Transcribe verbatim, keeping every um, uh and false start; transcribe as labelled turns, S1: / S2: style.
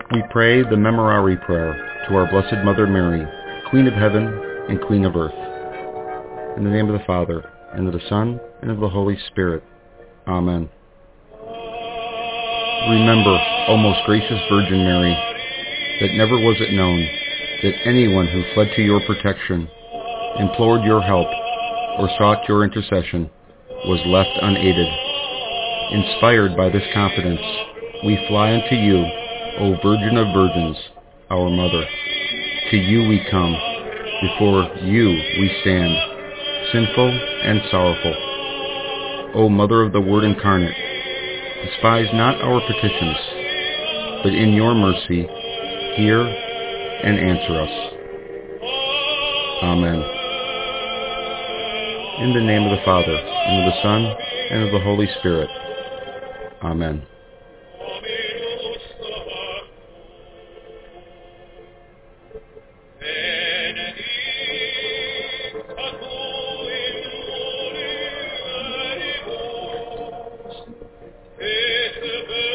S1: We pray the Memorare Prayer to our Blessed Mother Mary, Queen of Heaven and Queen of Earth. In the name of the Father, and of the Son, and of the Holy Spirit. Amen. Remember, O most gracious Virgin Mary, that never was it known that anyone who fled to your protection, implored your help, or sought your intercession was left unaided. Inspired by this confidence, we fly unto you, O Virgin of Virgins, our Mother. To you we come, before you we stand, sinful and sorrowful. O Mother of the Word incarnate, despise not our petitions, but in your mercy hear and answer us. Amen. In the name of the Father, and of the Son, and of the Holy Spirit. Amen.
S2: Et